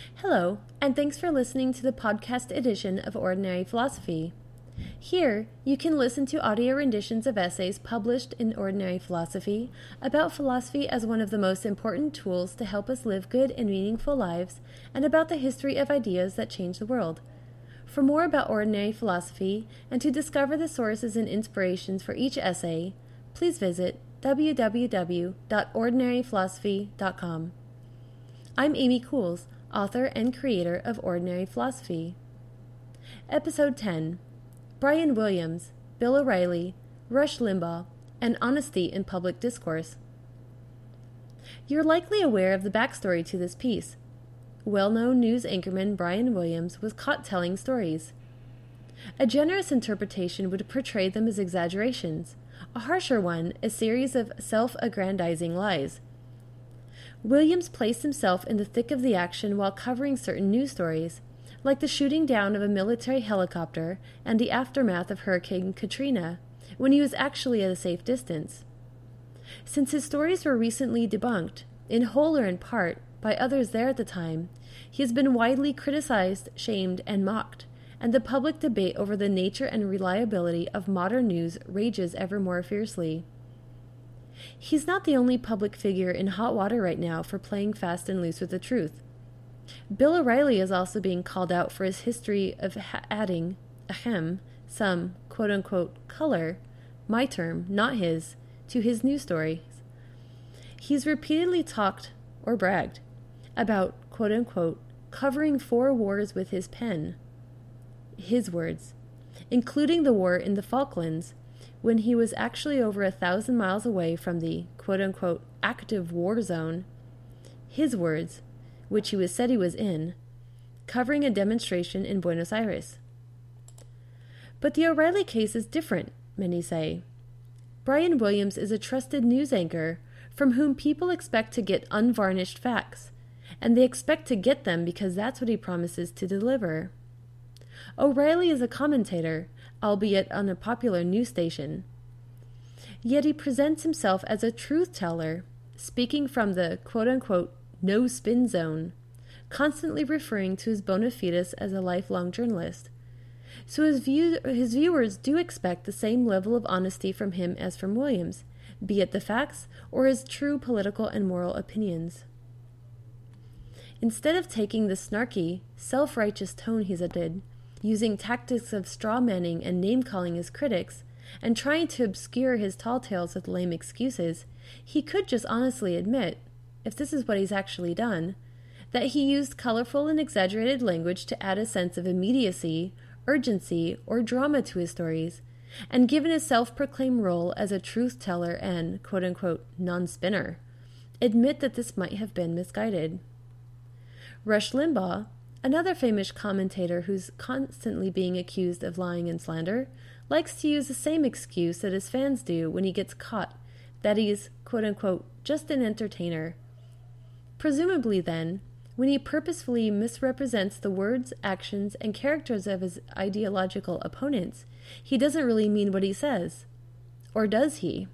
Hello, and thanks for listening to the podcast edition of Ordinary Philosophy. Here, you can listen to audio renditions of essays published in Ordinary Philosophy about philosophy as one of the most important tools to help us live good and meaningful lives, and about the history of ideas that change the world. For more about Ordinary Philosophy, and to discover the sources and inspirations for each essay, please visit www.ordinaryphilosophy.com. I'm Amy Cools, author and creator of Ordinary Philosophy. Episode 10. Brian Williams, Bill O'Reilly, Rush Limbaugh, and Honesty in Public Discourse. You're likely aware of the backstory to this piece. Well-known news anchorman Brian Williams was caught telling stories. A generous interpretation would portray them as exaggerations, a harsher one a series of self-aggrandizing lies. Williams placed himself in the thick of the action while covering certain news stories, like the shooting down of a military helicopter and the aftermath of Hurricane Katrina, when he was actually at a safe distance. Since his stories were recently debunked, in whole or in part, by others there at the time, he has been widely criticized, shamed, and mocked, and the public debate over the nature and reliability of modern news rages ever more fiercely. He's not the only public figure in hot water right now for playing fast and loose with the truth. Bill O'Reilly is also being called out for his history of adding, some quote-unquote color, my term, not his, to his news stories. He's repeatedly talked, or bragged, about, quote-unquote, covering 4 wars with his pen. His words, including the war in the Falklands, when he was actually over 1,000 miles away from the, quote-unquote, active war zone. His words, which he was said he was in, covering a demonstration in Buenos Aires. But the O'Reilly case is different, many say. Brian Williams is a trusted news anchor from whom people expect to get unvarnished facts, and they expect to get them because that's what he promises to deliver. O'Reilly is a commentator, albeit on a popular news station. Yet he presents himself as a truth-teller, speaking from the quote-unquote no-spin zone, constantly referring to his bona fides as a lifelong journalist. So his viewers do expect the same level of honesty from him as from Williams, be it the facts or his true political and moral opinions. Instead of taking the snarky, self-righteous tone he's adopted, using tactics of straw-manning and name-calling his critics, and trying to obscure his tall tales with lame excuses, he could just honestly admit, if this is what he's actually done, that he used colorful and exaggerated language to add a sense of immediacy, urgency, or drama to his stories, and given his self-proclaimed role as a truth-teller and, quote-unquote, non-spinner, admit that this might have been misguided. Rush Limbaugh, another famous commentator who's constantly being accused of lying and slander, likes to use the same excuse that his fans do when he gets caught, that he's, quote-unquote, just an entertainer. Presumably, then, when he purposefully misrepresents the words, actions, and characters of his ideological opponents, he doesn't really mean what he says. Or does he?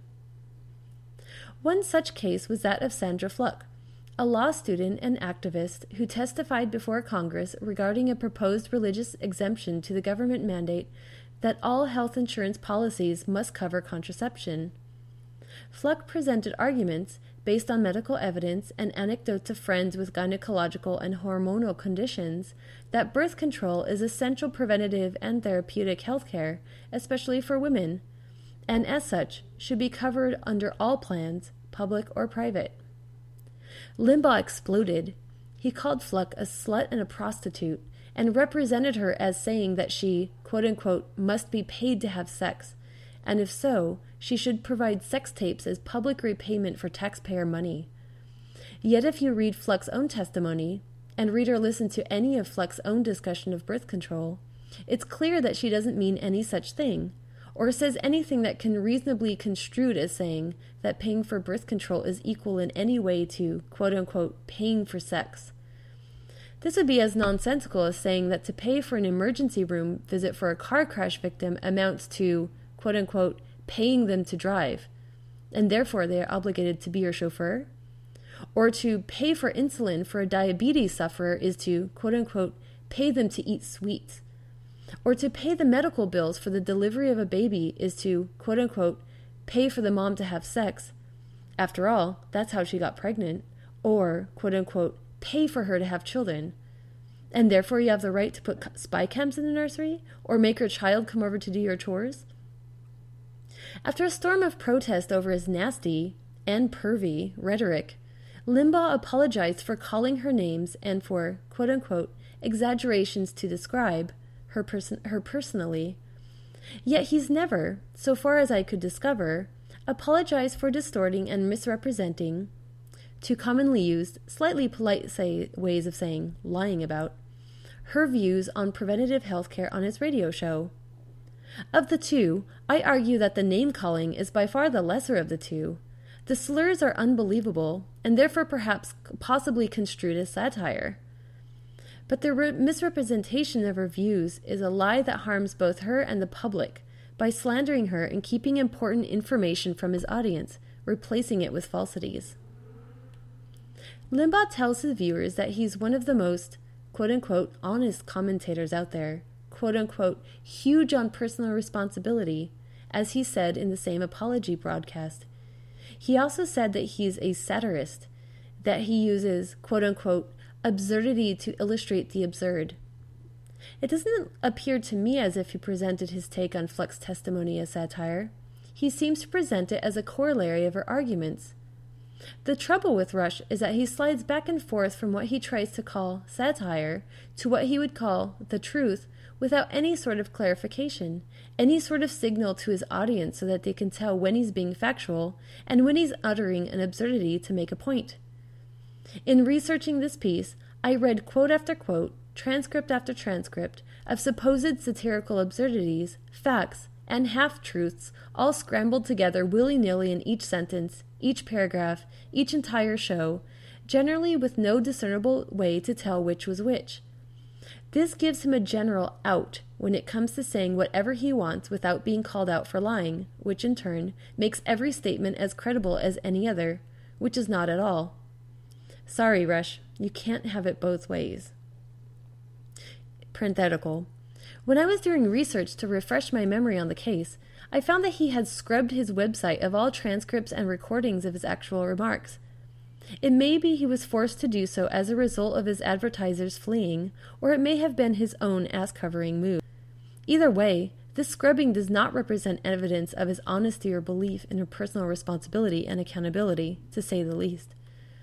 One such case was that of Sandra Fluck, a law student and activist who testified before Congress regarding a proposed religious exemption to the government mandate that all health insurance policies must cover contraception. Fluck presented arguments based on medical evidence and anecdotes of friends with gynecological and hormonal conditions that birth control is essential preventative and therapeutic health care, especially for women, and as such should be covered under all plans, public or private. Limbaugh exploded. He called Fluck a slut and a prostitute, and represented her as saying that she, quote-unquote, must be paid to have sex, and if so, she should provide sex tapes as public repayment for taxpayer money. Yet if you read Fluck's own testimony, and read or listen to any of Fluck's own discussion of birth control, it's clear that she doesn't mean any such thing, or says anything that can reasonably construed as saying that paying for birth control is equal in any way to, quote-unquote, paying for sex. This would be as nonsensical as saying that to pay for an emergency room visit for a car crash victim amounts to, quote-unquote, paying them to drive, and therefore they are obligated to be your chauffeur. Or to pay for insulin for a diabetes sufferer is to, quote-unquote, pay them to eat sweets. Or to pay the medical bills for the delivery of a baby is to, quote-unquote, pay for the mom to have sex. After all, that's how she got pregnant. Or, quote-unquote, pay for her to have children. And therefore you have the right to put spy cams in the nursery? Or make her child come over to do your chores? After a storm of protest over his nasty and pervy rhetoric, Limbaugh apologized for calling her names and for, quote-unquote, exaggerations to describe her personally. Yet he's never, so far as I could discover, apologized for distorting and misrepresenting, two commonly used, slightly polite ways of saying lying about, her views on preventative health care on his radio show. Of the two, I argue that the name-calling is by far the lesser of the two. The slurs are unbelievable, and therefore perhaps possibly construed as satire. But the misrepresentation of her views is a lie that harms both her and the public by slandering her and keeping important information from his audience, replacing it with falsities. Limbaugh tells his viewers that he's one of the most, quote-unquote, honest commentators out there, quote-unquote, huge on personal responsibility, as he said in the same apology broadcast. He also said that he's a satirist, that he uses, quote-unquote, absurdity to illustrate the absurd. It doesn't appear to me as if he presented his take on Flux's testimony as satire. He seems to present it as a corollary of her arguments. The trouble with Rush is that he slides back and forth from what he tries to call satire to what he would call the truth without any sort of clarification, any sort of signal to his audience so that they can tell when he's being factual and when he's uttering an absurdity to make a point. In researching this piece, I read quote after quote, transcript after transcript of supposed satirical absurdities, facts, and half-truths all scrambled together willy-nilly in each sentence, each paragraph, each entire show, generally with no discernible way to tell which was which. This gives him a general out when it comes to saying whatever he wants without being called out for lying, which in turn makes every statement as credible as any other, which is not at all. Sorry, Rush, you can't have it both ways. Parenthetical. When I was doing research to refresh my memory on the case, I found that he had scrubbed his website of all transcripts and recordings of his actual remarks. It may be he was forced to do so as a result of his advertisers fleeing, or it may have been his own ass-covering move. Either way, this scrubbing does not represent evidence of his honesty or belief in her personal responsibility and accountability, to say the least.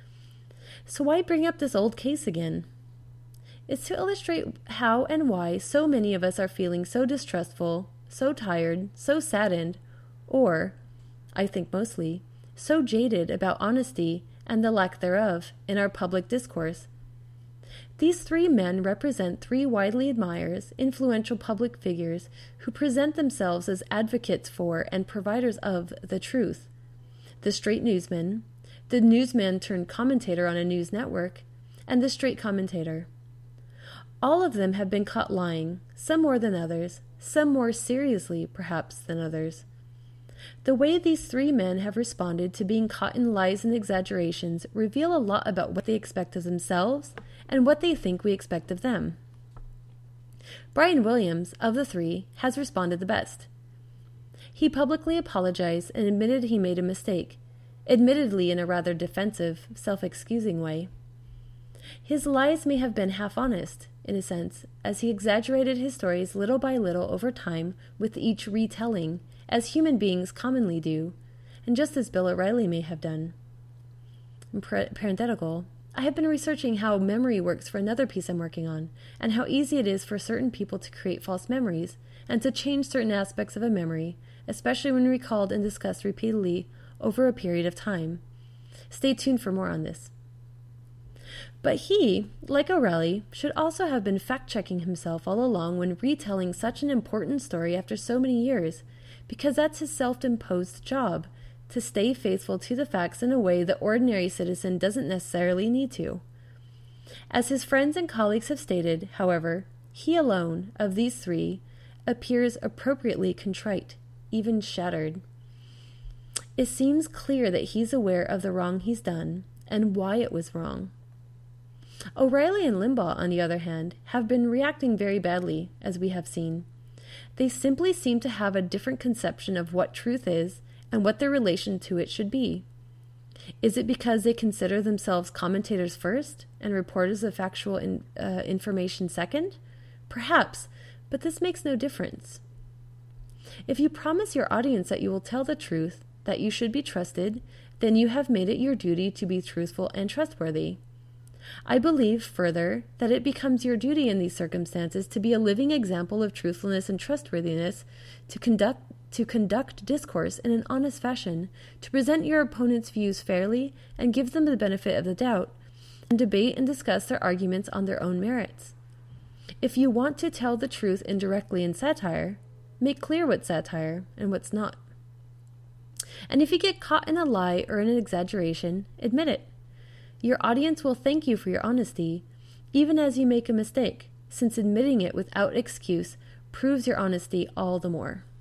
So why bring up this old case again? It's to illustrate how and why so many of us are feeling so distrustful, so tired, so saddened, or, I think mostly, so jaded about honesty and the lack thereof in our public discourse. These three men represent three widely admired, influential public figures who present themselves as advocates for and providers of the truth. The straight newsman, the newsman turned commentator on a news network, and the straight commentator. All of them have been caught lying, some more than others, some more seriously, perhaps, than others. The way these three men have responded to being caught in lies and exaggerations reveal a lot about what they expect of themselves and what they think we expect of them. Brian Williams, of the three, has responded the best. He publicly apologized and admitted he made a mistake, admittedly in a rather defensive, self-excusing way. His lies may have been half honest, in a sense, as he exaggerated his stories little by little over time with each retelling, as human beings commonly do, and just as Bill O'Reilly may have done. Parenthetical. I have been researching how memory works for another piece I'm working on, and how easy it is for certain people to create false memories, and to change certain aspects of a memory, especially when recalled and discussed repeatedly over a period of time. Stay tuned for more on this. But he, like O'Reilly, should also have been fact-checking himself all along when retelling such an important story after so many years, because that's his self-imposed job, to stay faithful to the facts in a way the ordinary citizen doesn't necessarily need to. As his friends and colleagues have stated, however, he alone, of these three, appears appropriately contrite, even shattered. It seems clear that he's aware of the wrong he's done, and why it was wrong. O'Reilly and Limbaugh, on the other hand, have been reacting very badly, as we have seen. They simply seem to have a different conception of what truth is and what their relation to it should be. Is it because they consider themselves commentators first and reporters of factual information second? Perhaps, but this makes no difference. If you promise your audience that you will tell the truth, that you should be trusted, then you have made it your duty to be truthful and trustworthy. I believe, further, that it becomes your duty in these circumstances to be a living example of truthfulness and trustworthiness, to conduct discourse in an honest fashion, to present your opponent's views fairly and give them the benefit of the doubt, and debate and discuss their arguments on their own merits. If you want to tell the truth indirectly in satire, make clear what's satire and what's not. And if you get caught in a lie or in an exaggeration, admit it. Your audience will thank you for your honesty, even as you make a mistake, since admitting it without excuse proves your honesty all the more.